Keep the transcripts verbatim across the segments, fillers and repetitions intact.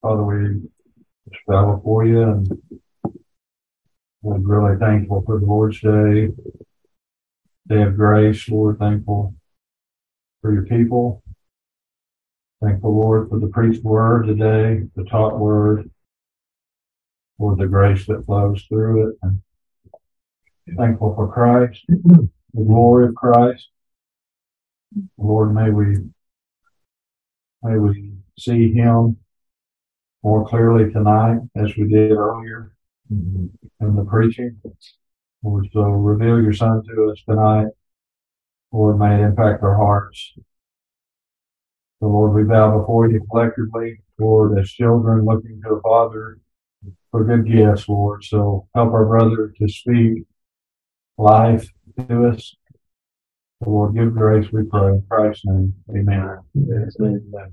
Father, we just bow before you, and we're really thankful for the Lord's Day, Day of Grace. Lord, thankful for your people. Thankful, Lord, for the preached word today, the taught word, for the grace that flows through it. And thankful for Christ, the glory of Christ. Lord, may we may we see him more clearly tonight as we did earlier in the preaching. Lord, so reveal your Son to us tonight. Lord, may it impact our hearts. So, Lord, we bow before you collectively, Lord, as children looking to a Father for good gifts, Lord. So help our brother to speak life to us. So, Lord, give grace, we pray. In Christ's name, amen. Yes, amen.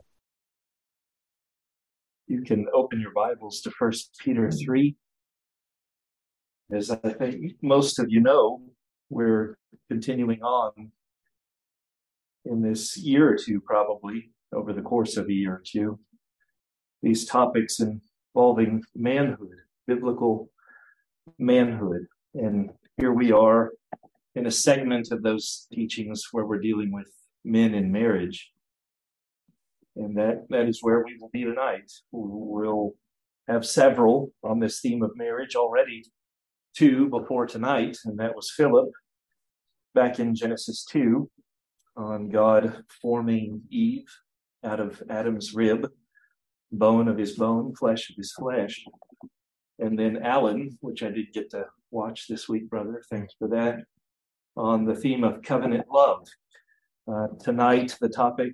You can open your Bibles to First Peter three. As I think most of you know, we're continuing on in this year or two, probably over the course of a year or two, these topics involving manhood, biblical manhood. And here we are in a segment of those teachings where we're dealing with men in marriage. And that, that is where we will be tonight. We'll have several on this theme of marriage already, two before tonight, and that was Philip back in Genesis two on God forming Eve out of Adam's rib, bone of his bone, flesh of his flesh. And then Alan, which I did get to watch this week, brother, thanks for that, on the theme of covenant love. Uh, tonight, the topic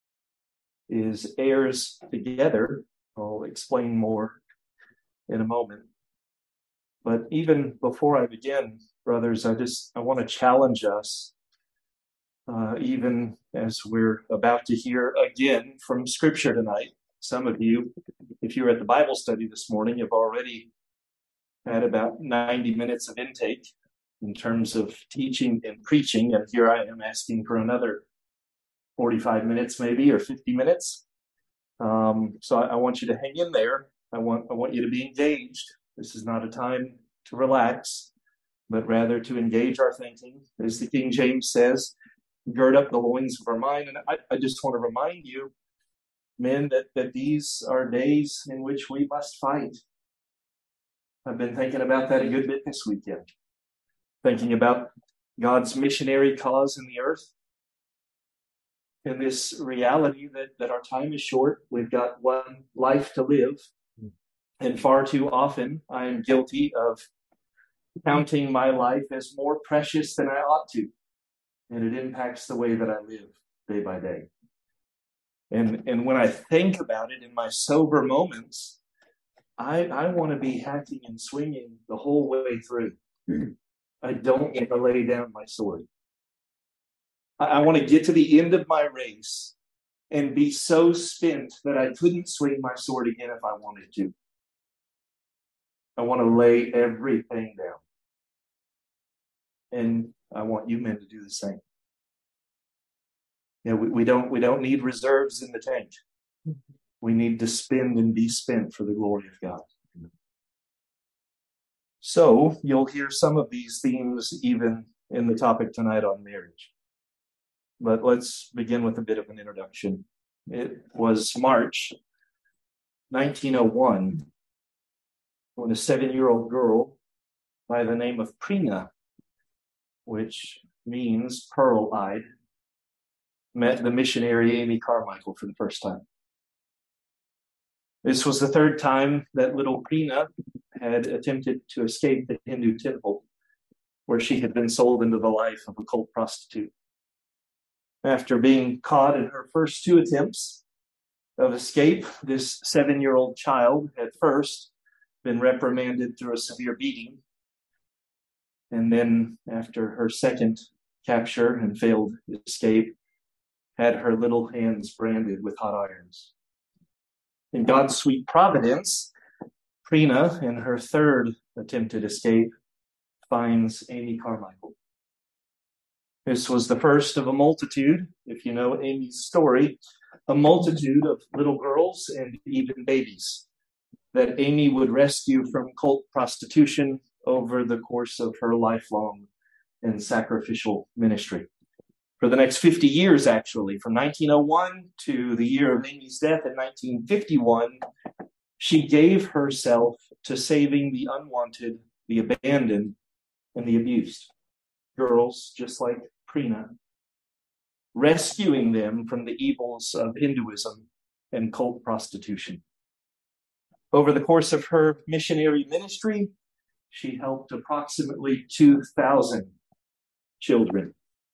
is heirs together. I'll explain more in a moment. But even before I begin, brothers, I just I want to challenge us, uh, even as we're about to hear again from Scripture tonight. Some of you, if you were at the Bible study this morning, have already had about ninety minutes of intake in terms of teaching and preaching, and here I am asking for another forty-five minutes maybe, or fifty minutes. Um, so I, I want you to hang in there. I want I want you to be engaged. This is not a time to relax, but rather to engage our thinking. As the King James says, gird up the loins of our mind. And I, I just want to remind you, men, that, that these are days in which we must fight. I've been thinking about that a good bit this weekend. Thinking about God's missionary cause in the earth. And this reality that, that our time is short. We've got one life to live. And far too often, I am guilty of counting my life as more precious than I ought to. And it impacts the way that I live day by day. And, and when I think about it in my sober moments, I, I want to be hacking and swinging the whole way through. I don't want to lay down my sword. I, I want to get to the end of my race and be so spent that I couldn't swing my sword again if I wanted to. I want to lay everything down. And I want you men to do the same. Yeah, we, we don't we don't need reserves in the tank. We need to spend and be spent for the glory of God. So you'll hear some of these themes even in the topic tonight on marriage. But let's begin with a bit of an introduction. It was March nineteen oh one when a seven-year-old girl by the name of Prina, which means pearl-eyed, met the missionary Amy Carmichael for the first time. This was the third time that little Prina had attempted to escape the Hindu temple, where she had been sold into the life of a cult prostitute. After being caught in her first two attempts of escape, this seven-year-old child had first been reprimanded through a severe beating. And then after her second capture and failed escape, had her little hands branded with hot irons. In God's sweet providence, Prina, in her third attempted escape, finds Amy Carmichael. This was the first of a multitude. If you know Amy's story, a multitude of little girls and even babies that Amy would rescue from cult prostitution over the course of her lifelong and sacrificial ministry. For the next fifty years, actually, from nineteen oh one to the year of Amy's death in nineteen fifty-one, she gave herself to saving the unwanted, the abandoned, and the abused. Girls just like Prina, rescuing them from the evils of Hinduism and cult prostitution. Over the course of her missionary ministry, she helped approximately two thousand children,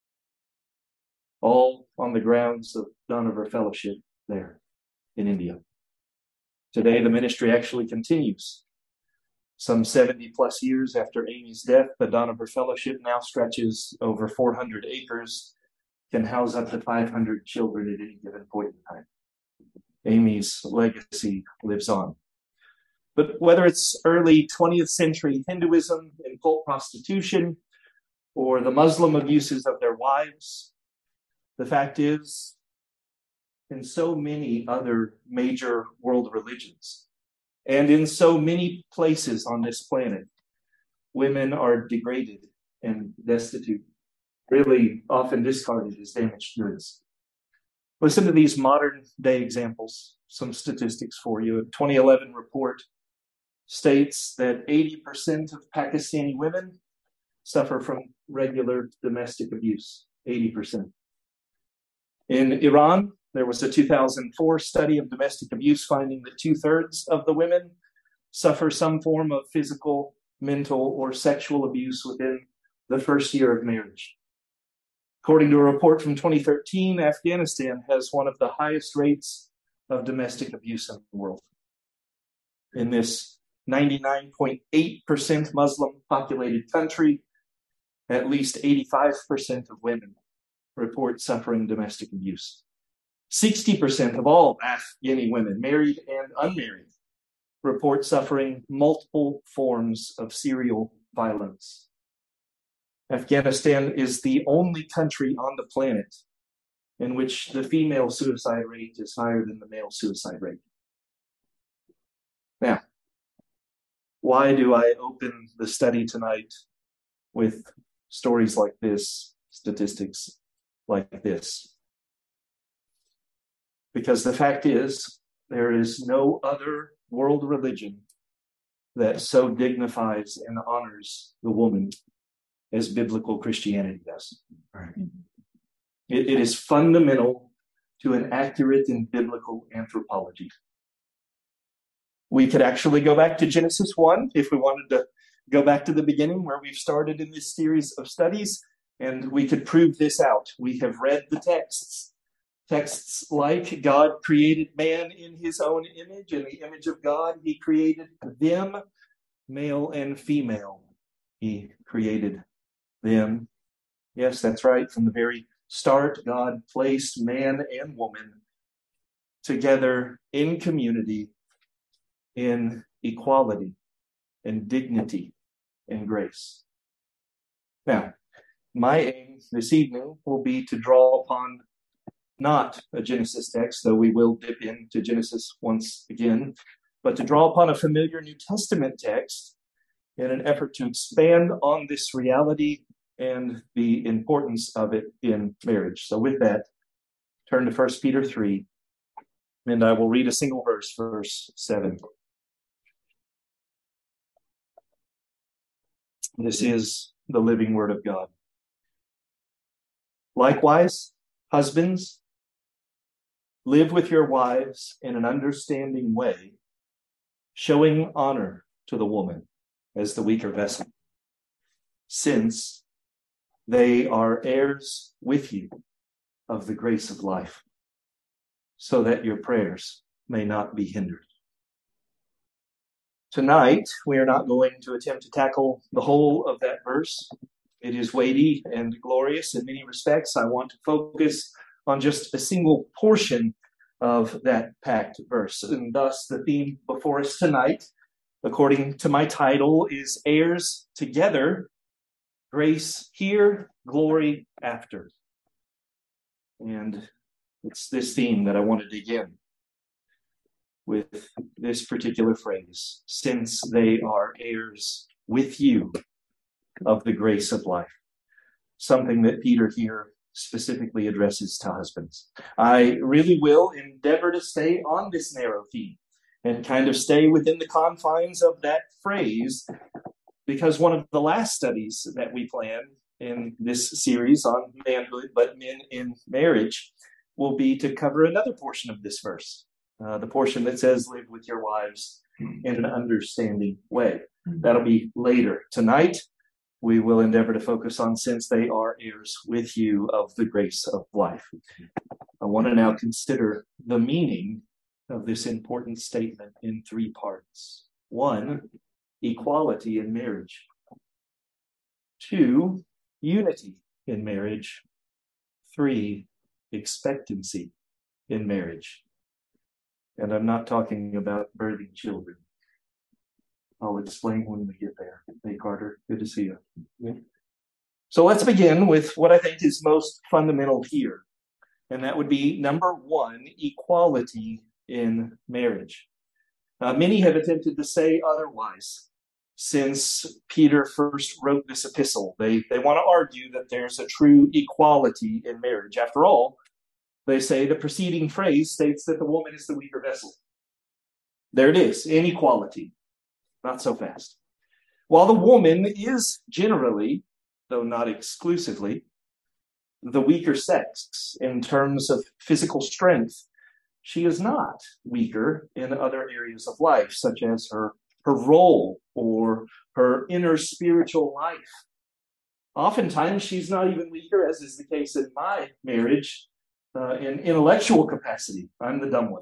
all on the grounds of Dohnavur Fellowship there in India. Today, the ministry actually continues. Some seventy plus years after Amy's death, the Dohnavur Fellowship now stretches over four hundred acres, can house up to five hundred children at any given point in time. Amy's legacy lives on. But whether it's early twentieth century Hinduism and cult prostitution, or the Muslim abuses of their wives, the fact is, in so many other major world religions, and in so many places on this planet, women are degraded and destitute, really often discarded as damaged goods. Listen to these modern day examples, some statistics for you. A twenty eleven report states that eighty percent of Pakistani women suffer from regular domestic abuse, eighty percent. In Iran, there was a two thousand four study of domestic abuse finding that two-thirds of the women suffer some form of physical, mental, or sexual abuse within the first year of marriage. According to a report from twenty thirteen, Afghanistan has one of the highest rates of domestic abuse in the world. In this ninety-nine point eight percent Muslim populated country, at least eighty-five percent of women report suffering domestic abuse. sixty percent of all Afghani women, married and unmarried, report suffering multiple forms of serial violence. Afghanistan is the only country on the planet in which the female suicide rate is higher than the male suicide rate. Now, why do I open the study tonight with stories like this, statistics like this? Because the fact is, there is no other world religion that so dignifies and honors the woman as biblical Christianity does. Right. It, it is fundamental to an accurate and biblical anthropology. We could actually go back to Genesis one if we wanted to go back to the beginning where we've started in this series of studies, and we could prove this out. We have read the texts. Texts like God created man in his own image. In the image of God, he created them, male and female. He created them. Yes, that's right. From the very start, God placed man and woman together in community, in equality and dignity and grace. Now, my aim this evening will be to draw upon not a Genesis text, though we will dip into Genesis once again, but to draw upon a familiar New Testament text in an effort to expand on this reality and the importance of it in marriage. So with that, turn to First Peter three, and I will read a single verse, verse seven. This is the living word of God. Likewise, husbands, live with your wives in an understanding way, showing honor to the woman as the weaker vessel, since they are heirs with you of the grace of life, so that your prayers may not be hindered. Tonight, we are not going to attempt to tackle the whole of that verse. It is weighty and glorious in many respects. I want to focus on just a single portion of that packed verse. And thus, the theme before us tonight, according to my title, is Heirs Together, Grace Here, Glory After. And It's this theme that I want to dig in with this particular phrase, since they are heirs with you of the grace of life. Something that Peter here specifically addresses to husbands. I really will endeavor to stay on this narrow theme and kind of stay within the confines of that phrase, because one of the last studies that we plan in this series on manhood, but men in marriage, will be to cover another portion of this verse, uh, the portion that says, live with your wives in an understanding way. That'll be later. Tonight, we will endeavor to focus on since they are heirs with you of the grace of life. I want to now consider the meaning of this important statement in three parts. One, equality in marriage. Two, unity in marriage. Three, expectancy in marriage. And I'm not talking about birthing children. I'll explain when we get there. Hey, Carter, good to see you. Yeah. So let's begin with what I think is most fundamental here. And that would be number one, equality in marriage. Uh, many have attempted to say otherwise since Peter first wrote this epistle. They, they want to argue that there's a true equality in marriage. After all, they say the preceding phrase states that the woman is the weaker vessel. There it is, inequality. Not so fast. While the woman is generally, though not exclusively, the weaker sex in terms of physical strength, she is not weaker in other areas of life, such as her, her role or her inner spiritual life. Oftentimes, she's not even weaker, as is the case in my marriage, uh, in intellectual capacity. I'm the dumb one.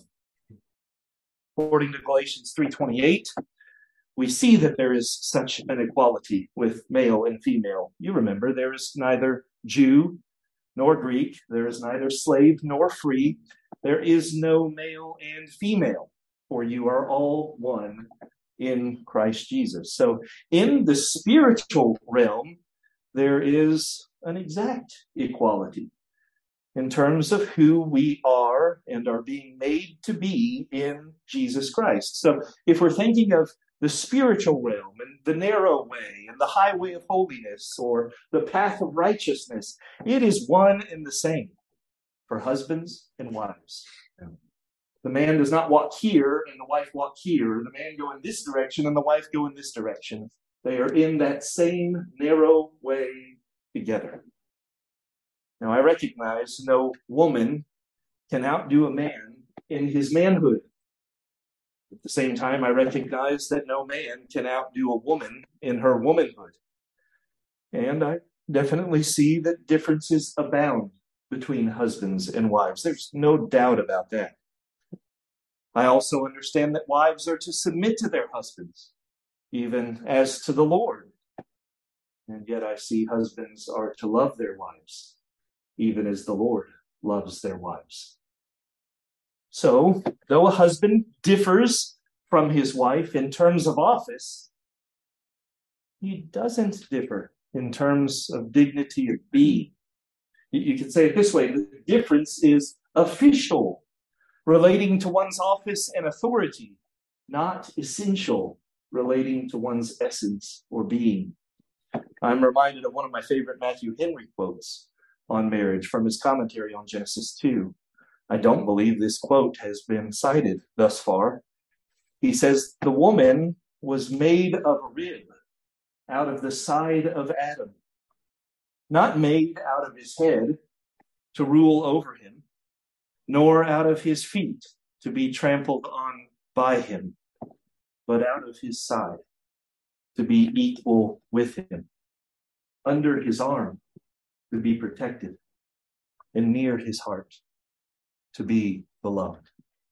According to Galatians three twenty-eight, we see that there is such an equality with male and female. You remember, there is neither Jew nor Greek. There is neither slave nor free. There is no male and female, for you are all one in Christ Jesus. So in the spiritual realm, there is an exact equality in terms of who we are and are being made to be in Jesus Christ. So if we're thinking of the spiritual realm and the narrow way and the highway of holiness or the path of righteousness, it is one and the same for husbands and wives. The man does not walk here and the wife walk here. The man go in this direction and the wife go in this direction. They are in that same narrow way together. Now, I recognize no woman can outdo a man in his manhood. At the same time, I recognize that no man can outdo a woman in her womanhood. And I definitely see that differences abound between husbands and wives. There's no doubt about that. I also understand that wives are to submit to their husbands, even as to the Lord. And yet I see husbands are to love their wives, even as the Lord loves their wives. So, though a husband differs from his wife in terms of office, he doesn't differ in terms of dignity of being. You could say it this way: the difference is official, relating to one's office and authority, not essential, relating to one's essence or being. I'm reminded of one of my favorite Matthew Henry quotes on marriage from his commentary on Genesis two. I don't believe this quote has been cited thus far. He says, "The woman was made of a rib out of the side of Adam, not made out of his head to rule over him, nor out of his feet to be trampled on by him, but out of his side to be equal with him, under his arm to be protected, and near his heart to be beloved."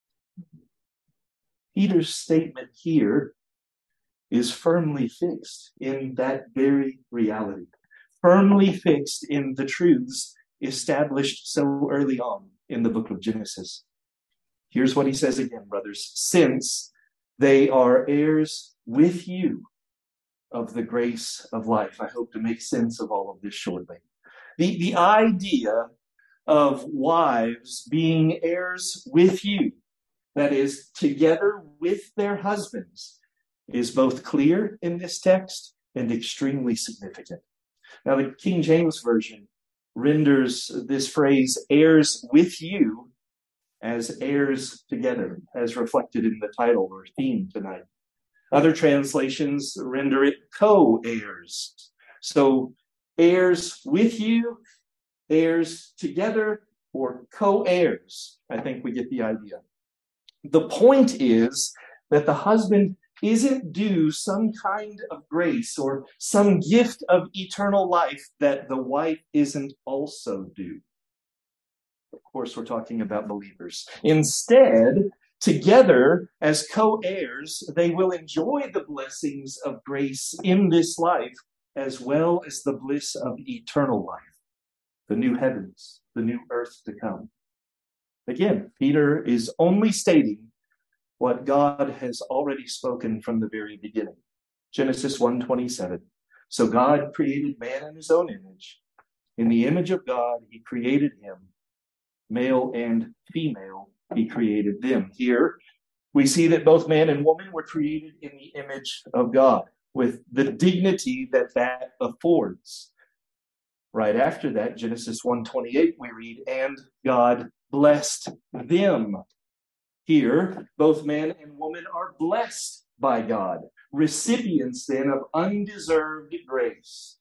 Peter's statement here is firmly fixed in that very reality, firmly fixed in the truths established so early on in the book of Genesis. Here's what he says again, brothers: since they are heirs with you of the grace of life. I hope to make sense of all of this shortly. The, the idea of wives being heirs with you, that is, together with their husbands, is both clear in this text and extremely significant. Now, the King James Version renders this phrase, heirs with you, as heirs together, as reflected in the title or theme tonight. Other translations render it co-heirs. So, heirs with you, heirs together, or co-heirs. I think we get the idea. The point is that the husband isn't due some kind of grace or some gift of eternal life that the wife isn't also due. Of course, we're talking about believers. Instead, together as co-heirs, they will enjoy the blessings of grace in this life as well as the bliss of eternal life, the new heavens, the new earth to come. Again, Peter is only stating what God has already spoken from the very beginning. Genesis one twenty-seven. So God created man in his own image. In the image of God, he created him. Male and female, he created them. Here, we see that both man and woman were created in the image of God, with the dignity that that affords. Right after that, Genesis one twenty-eight, we read, and God blessed them. Here, both man and woman are blessed by God, recipients then of undeserved grace.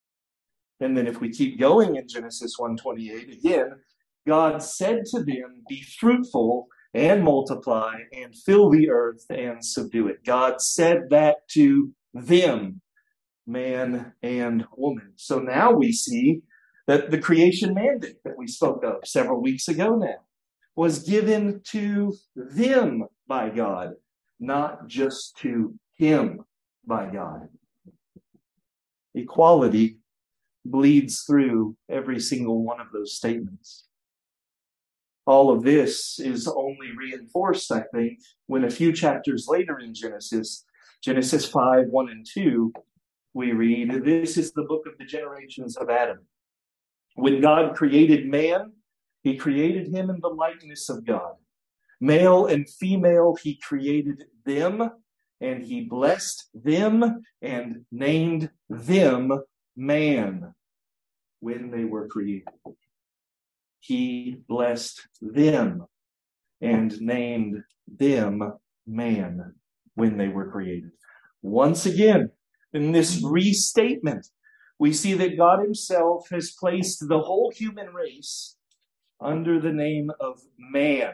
And then if we keep going in Genesis one twenty-eight, again, God said to them, be fruitful and multiply and fill the earth and subdue it. God said that to them, man and woman. So now we see that the creation mandate that we spoke of several weeks ago now was given to them by God, not just to him by God. Equality bleeds through every single one of those statements. All of this is only reinforced, I think, when a few chapters later in Genesis, Genesis five, one and two, we read, this is the book of the generations of Adam. When God created man, he created him in the likeness of God. Male and female, he created them, and he blessed them and named them man when they were created. He blessed them and named them man when they were created. Once again, in this restatement, we see that God himself has placed the whole human race under the name of man.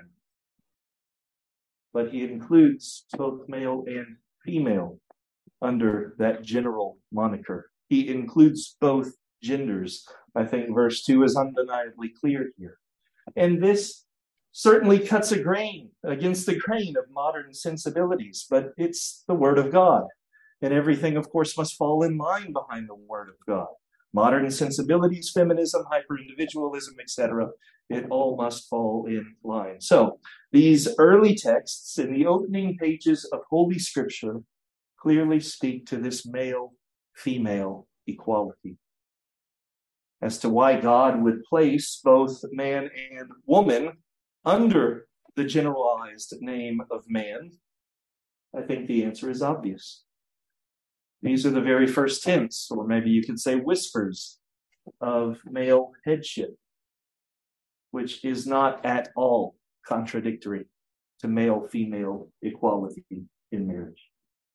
But he includes both male and female under that general moniker. He includes both genders. I think verse two is undeniably clear here. And this certainly cuts a grain against the grain of modern sensibilities, but it's the Word of God. And everything, of course, must fall in line behind the Word of God. Modern sensibilities, feminism, hyper-individualism, et cetera, it all must fall in line. So, these early texts in the opening pages of Holy Scripture clearly speak to this male-female equality. As to why God would place both man and woman under the generalized name of man, I think the answer is obvious. These are the very first hints, or maybe you could say whispers, of male headship, which is not at all contradictory to male-female equality in marriage.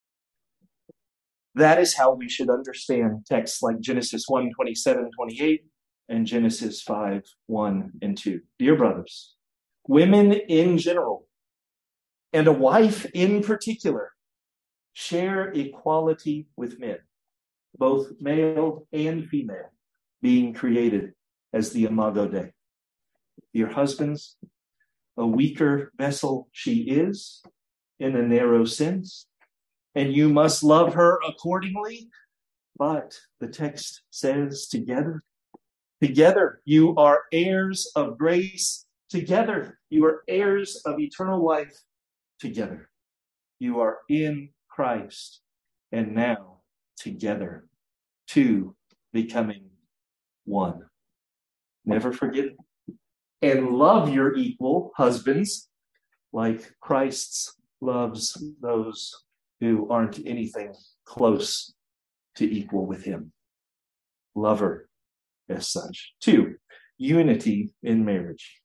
That is how we should understand texts like Genesis one, twenty-seven, twenty-eight, and Genesis five, one and two. Dear brothers, women in general, and a wife in particular, share equality with men, both male and female, being created as the Imago Dei. Your husbands, a weaker vessel she is, in a narrow sense, and you must love her accordingly. But the text says together, together you are heirs of grace, together you are heirs of eternal life, together you are in Christ, and now together, two becoming one. Never forget it. And love your equal, husbands, like Christ loves those who aren't anything close to equal with him. Love her as such. Two, unity in marriage.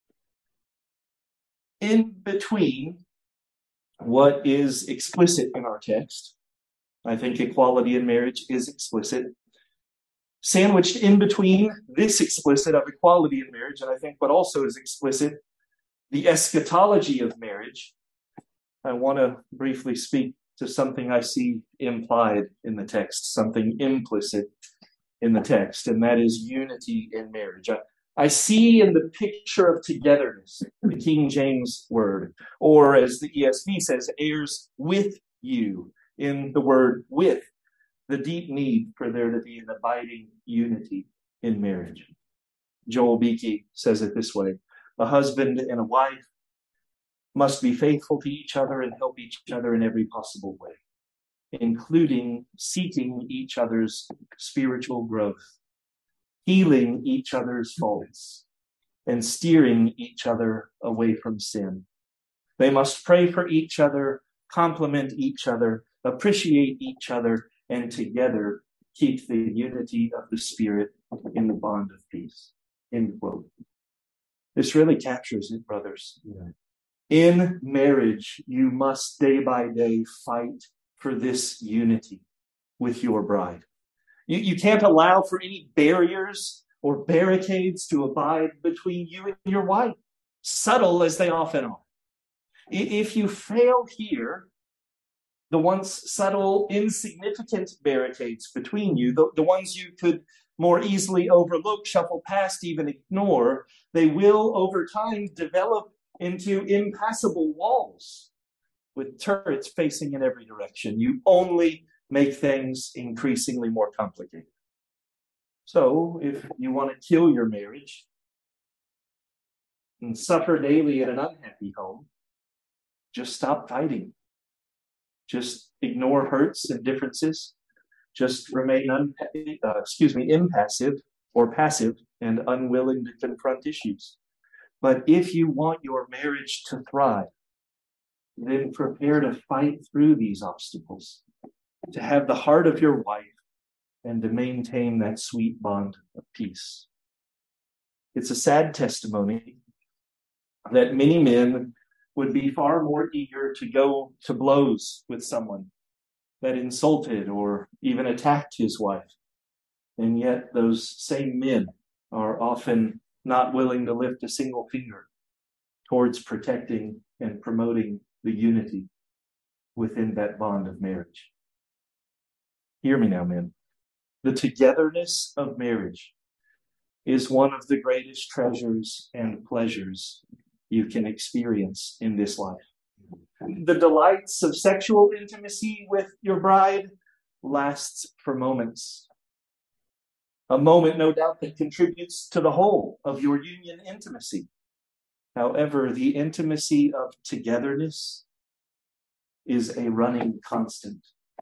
In between what is explicit in our text, I think equality in marriage is explicit. Sandwiched in between this explicit of equality in marriage, and I think what also is explicit, the eschatology of marriage, I want to briefly speak to something I see implied in the text, something implicit in the text, and that is unity in marriage. I, I see in the picture of togetherness, the King James word, or as the E S V says, heirs with you, in the word with, the deep need for there to be an abiding unity in marriage. Joel Beakey says it this way: a husband and a wife must be faithful to each other and help each other in every possible way, including seeking each other's spiritual growth, healing each other's faults, and steering each other away from sin. They must pray for each other, compliment each other, appreciate each other, and together keep the unity of the Spirit in the bond of peace. End quote. This really captures it, brothers. Yeah. In marriage, you must day by day fight for this unity with your bride. You, you can't allow for any barriers or barricades to abide between you and your wife, subtle as they often are. If you fail here, the once subtle, insignificant barricades between you, the, the ones you could more easily overlook, shuffle past, even ignore, they will over time develop into impassable walls with turrets facing in every direction. You only make things increasingly more complicated. So if you want to kill your marriage and suffer daily in an unhappy home, just stop fighting. Just ignore hurts and differences. Just remain un- uh, excuse me, impassive or passive and unwilling to confront issues. But if you want your marriage to thrive, then prepare to fight through these obstacles, to have the heart of your wife, and to maintain that sweet bond of peace. It's a sad testimony that many men would be far more eager to go to blows with someone that insulted or even attacked his wife. And yet those same men are often not willing to lift a single finger towards protecting and promoting the unity within that bond of marriage. Hear me now, men. The togetherness of marriage is one of the greatest treasures and pleasures you can experience in this life. The delights of sexual intimacy with your bride lasts for moments. A moment, no doubt, that contributes to the whole of your union intimacy. However, the intimacy of togetherness is a running constant.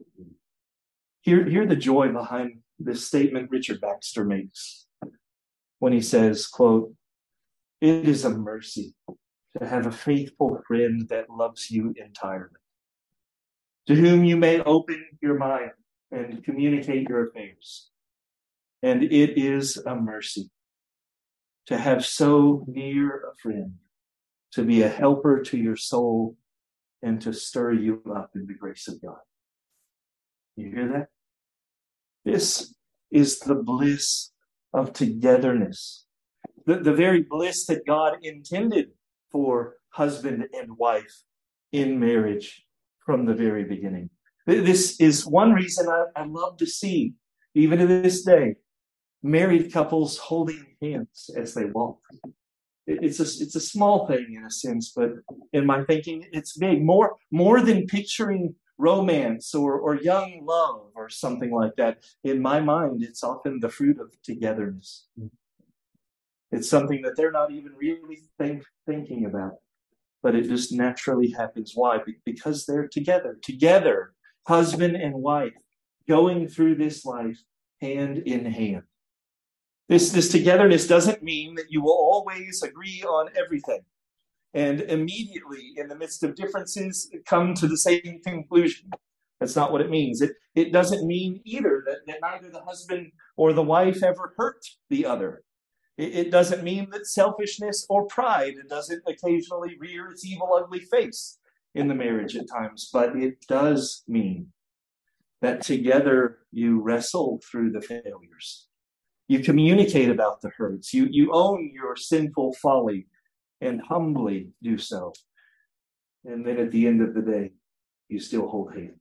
Hear, hear the joy behind this statement Richard Baxter makes when he says, quote, "It is a mercy to have a faithful friend that loves you entirely, to whom you may open your mind and communicate your affairs. And it is a mercy to have so near a friend, to be a helper to your soul and to stir you up in the grace of God." You hear that? This is the bliss of togetherness, the, the very bliss that God intended for husband and wife in marriage from the very beginning. This is one reason I, I love to see, even to this day, married couples holding hands as they walk. It's a, it's a small thing in a sense, but in my thinking, it's big. More, more than picturing romance or, or young love or something like that. In my mind, it's often the fruit of togetherness. It's something that they're not even really think, thinking about, but it just naturally happens. Why? Because they're together, together, husband and wife, going through this life hand in hand. This, this togetherness doesn't mean that you will always agree on everything and immediately, in the midst of differences, come to the same conclusion. That's not what it means. It, it doesn't mean either that, that neither the husband or the wife ever hurt the other. It, it doesn't mean that selfishness or pride doesn't occasionally rear its evil, ugly face in the marriage at times. But it does mean that together you wrestle through the failures. You communicate about the hurts. You, you own your sinful folly and humbly do so. And then at the end of the day, you still hold hands.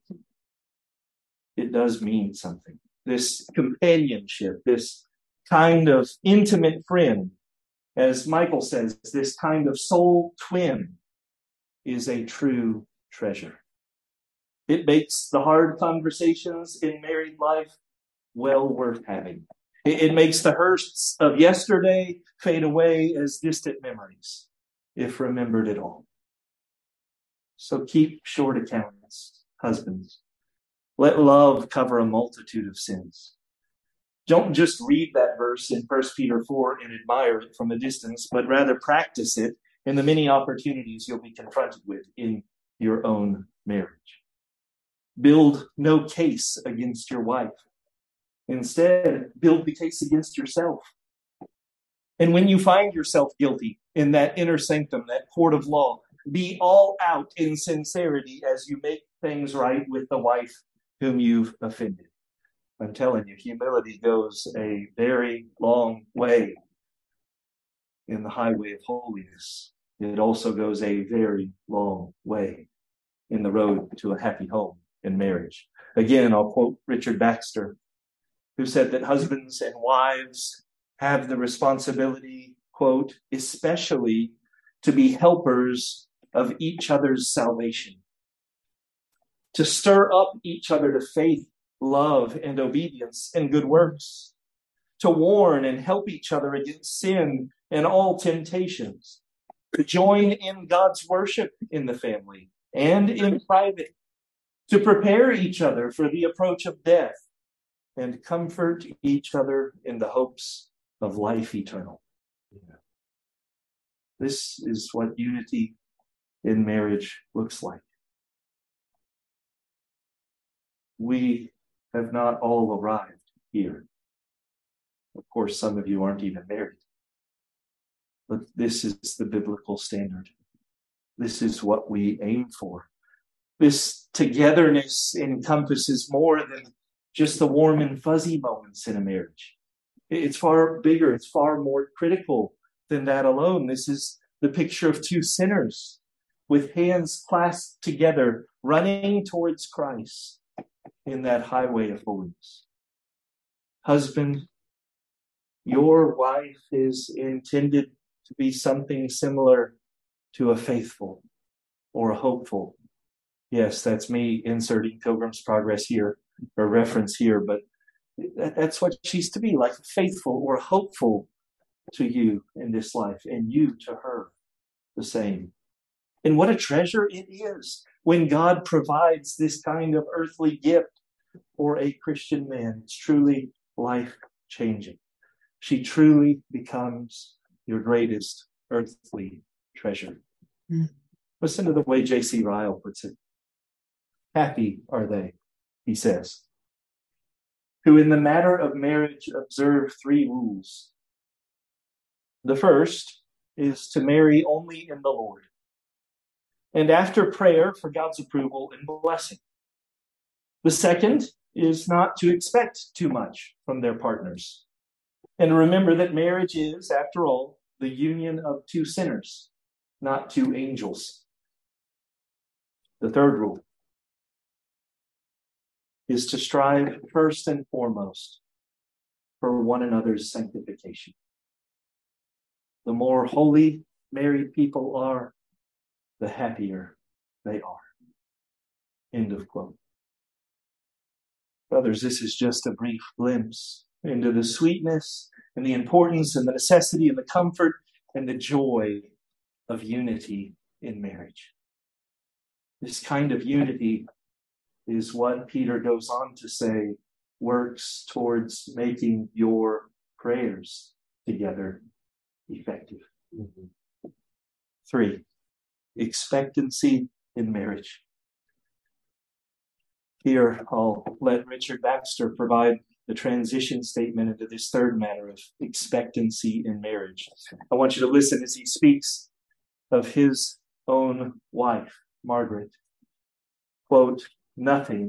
It does mean something. This companionship, this kind of intimate friend, as Michael says, this kind of soul twin is a true treasure. It makes the hard conversations in married life well worth having. It, it makes the hurts of yesterday fade away as distant memories, if remembered at all. So keep short accounts, husbands. Let love cover a multitude of sins. Don't just read that verse in First Peter four and admire it from a distance, but rather practice it in the many opportunities you'll be confronted with in your own marriage. Build no case against your wife. Instead, build the case against yourself. And when you find yourself guilty in that inner sanctum, that court of law, be all out in sincerity as you make things right with the wife whom you've offended. I'm telling you, humility goes a very long way in the highway of holiness. It also goes a very long way in the road to a happy home in marriage. Again, I'll quote Richard Baxter, who said that husbands and wives have the responsibility, quote, especially to be helpers of each other's salvation, to stir up each other to faith, love, and obedience and good works, to warn and help each other against sin and all temptations, to join in God's worship in the family and in private, to prepare each other for the approach of death, and comfort each other in the hopes of life eternal. This is what unity in marriage looks like. We have not all arrived here. Of course, some of you aren't even married. But this is the biblical standard. This is what we aim for. This togetherness encompasses more than just the warm and fuzzy moments in a marriage. It's far bigger. It's far more critical than that alone. This is the picture of two sinners with hands clasped together, running towards Christ in that highway of holiness. Husband, your wife is intended to be something similar to a faithful or a hopeful. Yes, that's me inserting Pilgrim's Progress here, or reference here, but that's what she's to be, like a faithful or hopeful to you in this life, and you to her the same. And what a treasure it is when God provides this kind of earthly gift for a Christian man. It's truly life-changing. She truly becomes your greatest earthly treasure. Mm. Listen to the way J C Ryle puts it. Happy are they, he says, who in the matter of marriage observe three rules. The first is to marry only in the Lord, and after prayer for God's approval and blessing. The second is not to expect too much from their partners. And remember that marriage is, after all, the union of two sinners, not two angels. The third rule is to strive first and foremost for one another's sanctification. The more holy married people are, the happier they are. End of quote. Brothers, this is just a brief glimpse into the sweetness and the importance and the necessity and the comfort and the joy of unity in marriage. This kind of unity is what Peter goes on to say works towards making your prayers together effective. Mm-hmm. Three, expectancy in marriage. Here, I'll let Richard Baxter provide the transition statement into this third matter of expectancy in marriage. I want you to listen as he speaks of his own wife, Margaret. Quote, "Nothing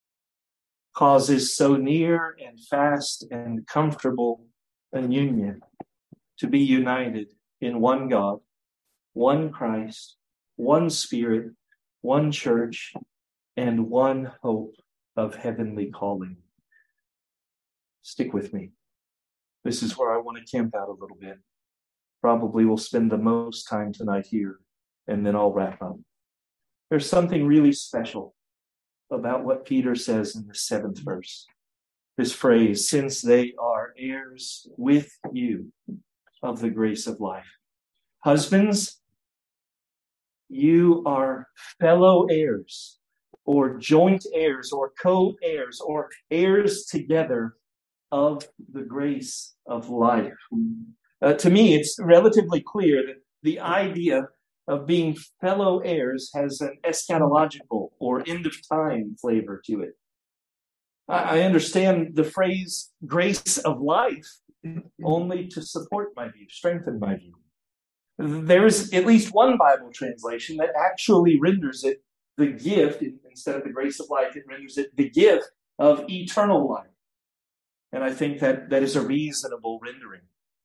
causes so near and fast and comfortable a union to be united in one God, one Christ, one Spirit, one church, and one hope of heavenly calling." Stick with me. This is where I want to camp out a little bit. Probably we'll spend the most time tonight here, and then I'll wrap up. There's something really special about what Peter says in the seventh verse. This phrase, "since they are heirs with you of the grace of life." Husbands, you are fellow heirs, or joint heirs, or co-heirs, or heirs together of the grace of life. Uh, to me, it's relatively clear that the idea of being fellow heirs has an eschatological or end-of-time flavor to it. I, I understand the phrase grace of life only to support my view, strengthen my view. There's at least one Bible translation that actually renders it the gift, instead of the grace of life, it renders it the gift of eternal life. And I think that that is a reasonable rendering.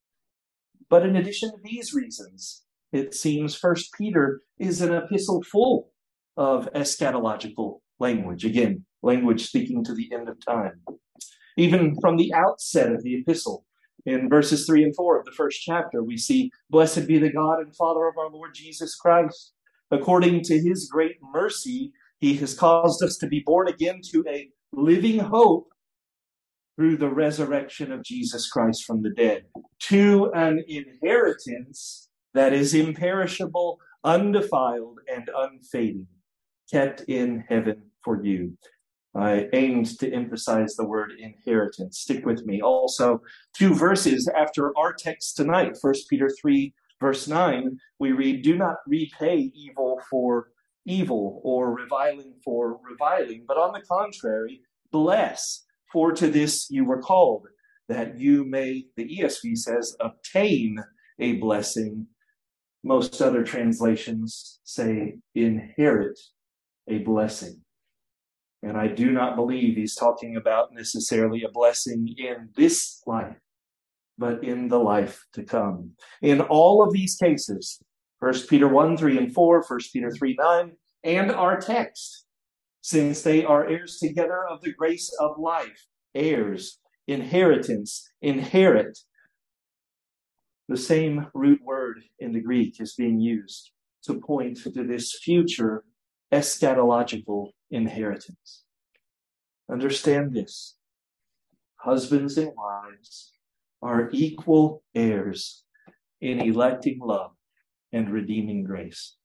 But in addition to these reasons, it seems First Peter is an epistle full of eschatological language. Again, language speaking to the end of time. Even from the outset of the epistle, in verses three and four of the first chapter, we see, "Blessed be the God and Father of our Lord Jesus Christ. According to his great mercy, he has caused us to be born again to a living hope through the resurrection of Jesus Christ from the dead, to an inheritance that is imperishable, undefiled, and unfading, kept in heaven for you." I aimed to emphasize the word inheritance. Stick with me. Also, two verses after our text tonight, First Peter three, verse nine, we read, "Do not repay evil for evil, or reviling for reviling, but on the contrary, bless. For to this you were called, that you may," the E S V says, "obtain a blessing." Most other translations say inherit a blessing. And I do not believe he's talking about necessarily a blessing in this life, but in the life to come. In all of these cases, First Peter one, three, and four, First Peter three, nine, and our text, "since they are heirs together of the grace of life," heirs, inheritance, inherit. The same root word in the Greek is being used to point to this future eschatological inheritance. Understand this. Husbands and wives are equal heirs in electing love and redeeming grace.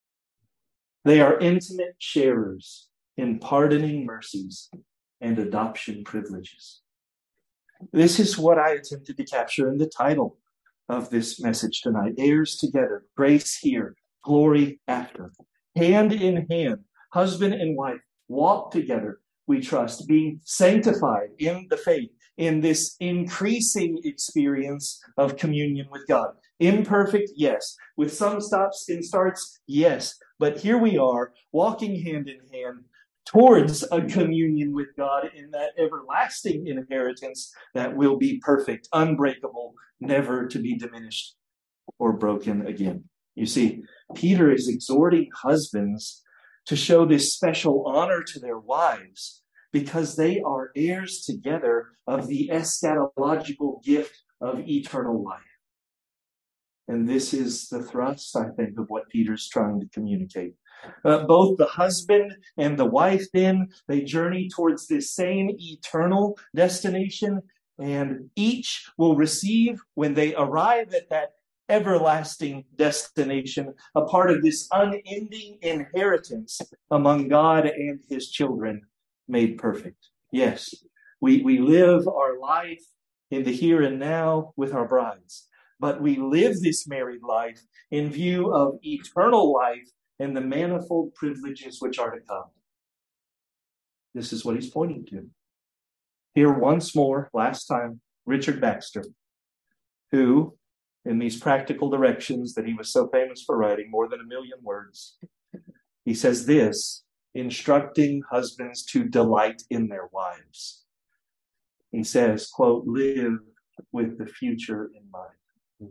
They are intimate sharers in pardoning mercies and adoption privileges. This is what I attempted to capture in the title of this message tonight. Heirs together, grace here, glory after. Hand in hand, husband and wife walk together, we trust, being sanctified in the faith, in this increasing experience of communion with God. Imperfect, yes. With some stops and starts, yes. But here we are, walking hand in hand towards a communion with God in that everlasting inheritance that will be perfect, unbreakable, never to be diminished or broken again. You see, Peter is exhorting husbands to show this special honor to their wives because they are heirs together of the eschatological gift of eternal life. And this is the thrust, I think, of what Peter's trying to communicate. Uh, both the husband and the wife, then, they journey towards this same eternal destination, and each will receive, when they arrive at that everlasting destination, a part of this unending inheritance among God and his children made perfect. Yes, we, we live our life in the here and now with our brides, but we live this married life in view of eternal life and the manifold privileges which are to come. This is what he's pointing to. Here once more, last time, Richard Baxter, who, in these practical directions that he was so famous for writing, more than a million words, he says this, instructing husbands to delight in their wives. He says, quote, live with the future in mind.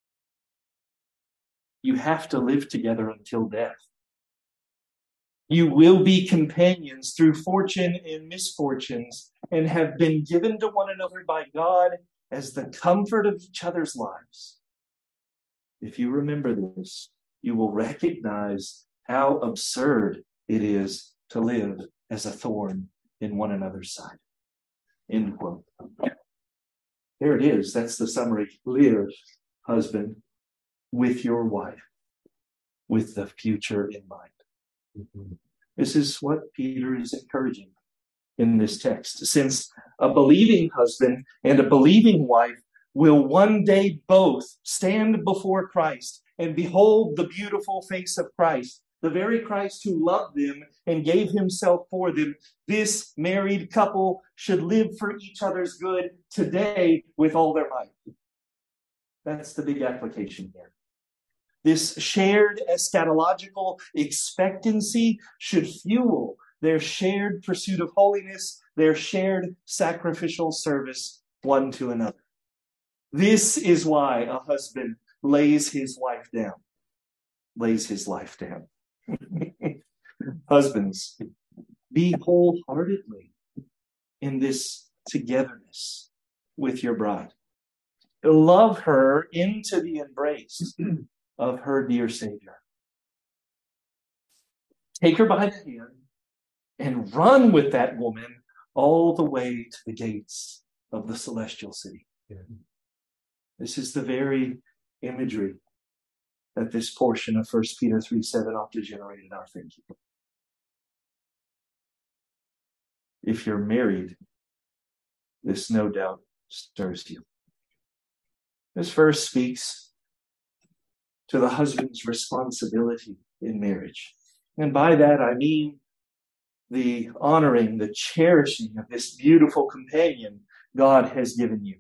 You have to live together until death. You will be companions through fortune and misfortunes and have been given to one another by God as the comfort of each other's lives. If you remember this, you will recognize how absurd it is to live as a thorn in one another's side. End quote. There it is. That's the summary. Live, husband, with your wife, with the future in mind. Mm-hmm. This is what Peter is encouraging in this text. Since a believing husband and a believing wife will one day both stand before Christ and behold the beautiful face of Christ, the very Christ who loved them and gave himself for them, this married couple should live for each other's good today with all their might. That's the big application here. This shared eschatological expectancy should fuel their shared pursuit of holiness, their shared sacrificial service one to another. This is why a husband lays his wife down, lays his life down. Husbands, be wholeheartedly in this togetherness with your bride. Love her into the embrace of her dear Savior. Take her by the hand and run with that woman all the way to the gates of the celestial city. Yeah. This is the very imagery that this portion of First Peter three seven ought to generate in our thinking. If you're married, this no doubt stirs you. This verse speaks to the husband's responsibility in marriage. And by that I mean the honoring, the cherishing of this beautiful companion God has given you.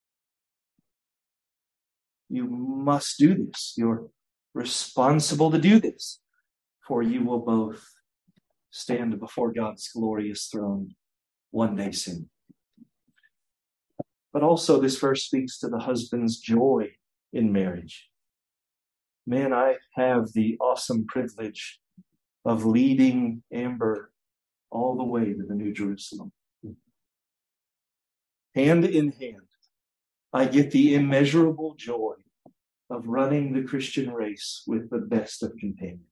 You must do this. You're responsible to do this, for you will both stand before God's glorious throne one day soon. But also this verse speaks to the husband's joy in marriage. Man, I have the awesome privilege of leading Amber all the way to the New Jerusalem. Hand in hand, I get the immeasurable joy of running the Christian race with the best of companions.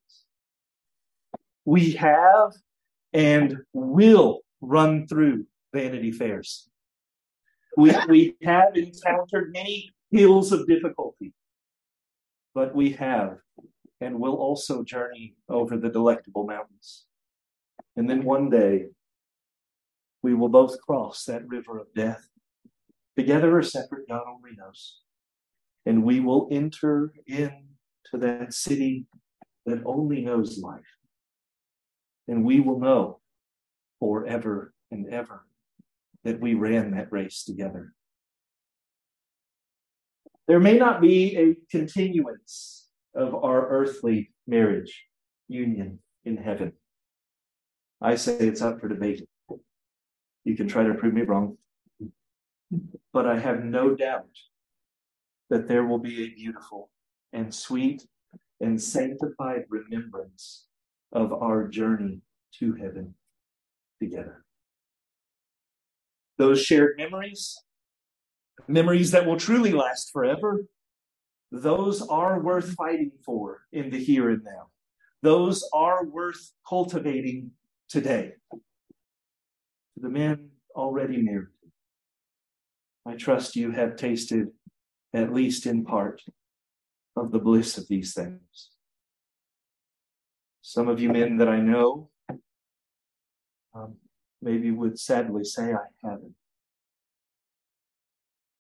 We have and will run through Vanity Fairs. We, we have encountered many hills of difficulty, but we have and will also journey over the delectable mountains. And then one day, we will both cross that river of death, together or separate, God only knows. And we will enter into that city that only knows life. And we will know forever and ever that we ran that race together. There may not be a continuance of our earthly marriage union in heaven. I say it's up for debate. You can try to prove me wrong. But I have no doubt that there will be a beautiful and sweet and sanctified remembrance of our journey to heaven together. Those shared memories, memories that will truly last forever, those are worth fighting for in the here and now. Those are worth cultivating today. To the men already married, I trust you have tasted, at least in part, of the bliss of these things. Some of you men that I know um, maybe would sadly say I haven't.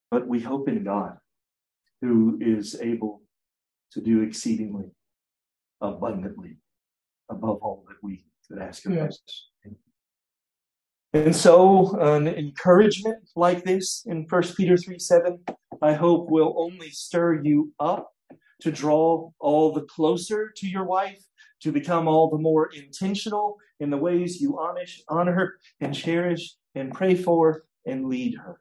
But we hope in God, who is able to do exceedingly abundantly above all that we could ask or Yes. think. And so an encouragement like this in First Peter three seven, I hope will only stir you up to draw all the closer to your wife, to become all the more intentional in the ways you honor and cherish and pray for and lead her.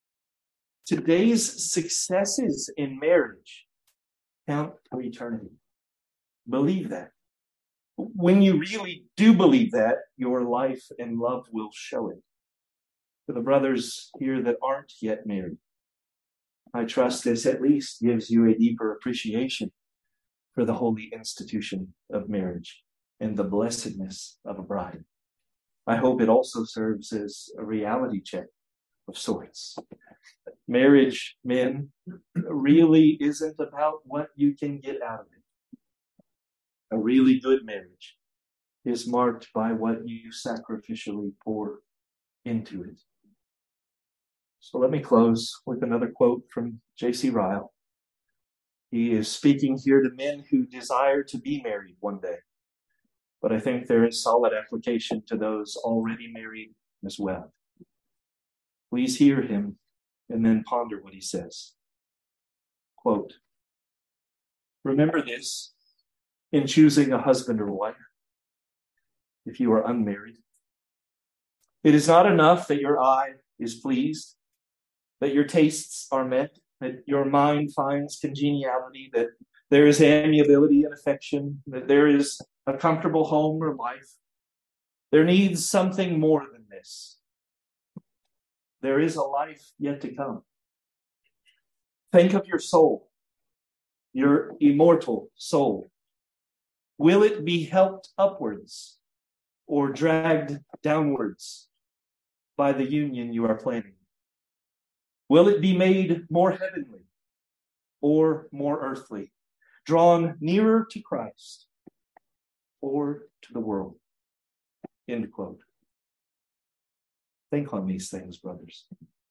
Today's successes in marriage count for eternity. Believe that. When you really do believe that, your life and love will show it. For the brothers here that aren't yet married, I trust this at least gives you a deeper appreciation for the holy institution of marriage and the blessedness of a bride. I hope it also serves as a reality check of sorts. Marriage, men, really isn't about what you can get out of it. A really good marriage is marked by what you sacrificially pour into it. So let me close with another quote from J C Ryle. He is speaking here to men who desire to be married one day. But I think there is solid application to those already married as well. Please hear him and then ponder what he says. Quote, remember this in choosing a husband or wife, if you are unmarried. It is not enough that your eye is pleased, that your tastes are met, that your mind finds congeniality, that there is amiability and affection, that there is a comfortable home or life. There needs something more than this. There is a life yet to come. Think of your soul, your immortal soul. Will it be helped upwards or dragged downwards by the union you are planning? Will it be made more heavenly or more earthly, drawn nearer to Christ or to the world? End quote. Think on these things, brothers.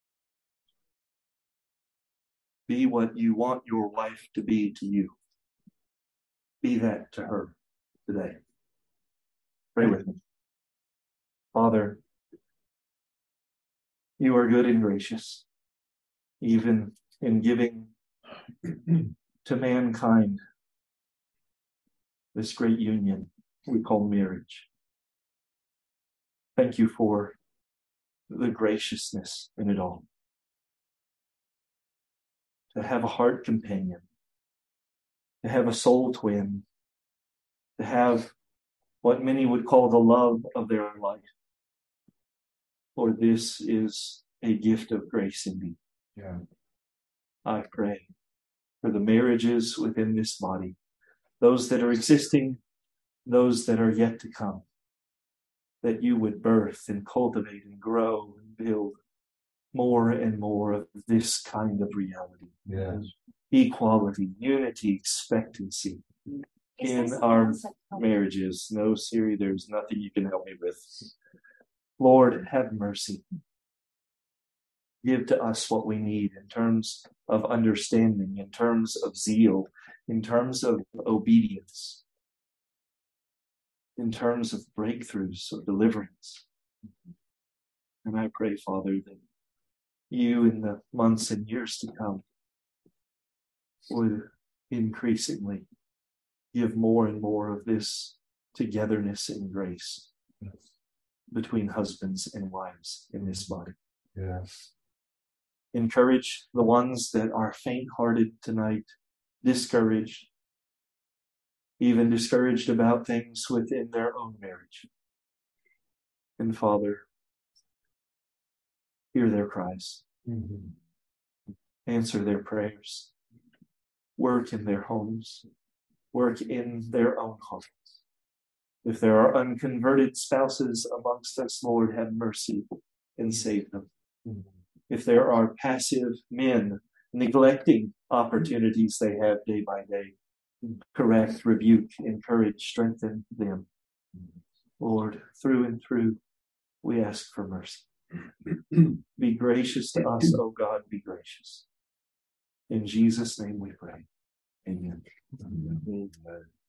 Be what you want your wife to be to you. Be that to her today. Pray with me. Father, you are good and gracious, even in giving to mankind this great union we call marriage. Thank you for the graciousness in it all. To have a heart companion, to have a soul twin, to have what many would call the love of their life. Lord, this is a gift of grace indeed. Yeah. I pray for the marriages within this body, those that are existing, those that are yet to come, that you would birth and cultivate and grow and build more and more of this kind of reality. Yes. Equality, unity, expectancy in our marriages. No, Siri, there's nothing you can help me with. Lord, have mercy. Give to us what we need in terms of understanding, in terms of zeal, in terms of obedience, in terms of breakthroughs of deliverance. And I pray, Father, that you in the months and years to come would increasingly give more and more of this togetherness and grace between husbands and wives in this body. Yes. Encourage the ones that are faint-hearted tonight, discouraged, even discouraged about things within their own marriage. And Father, hear their cries. Mm-hmm. Answer their prayers. Work in their homes. Work in their own hearts. If there are unconverted spouses amongst us, Lord, have mercy and save them. Mm-hmm. If there are passive men neglecting opportunities they have day by day, correct, rebuke, encourage, strengthen them. Lord, through and through, we ask for mercy. Be gracious to us, O God, be gracious. In Jesus' name we pray. Amen. Amen.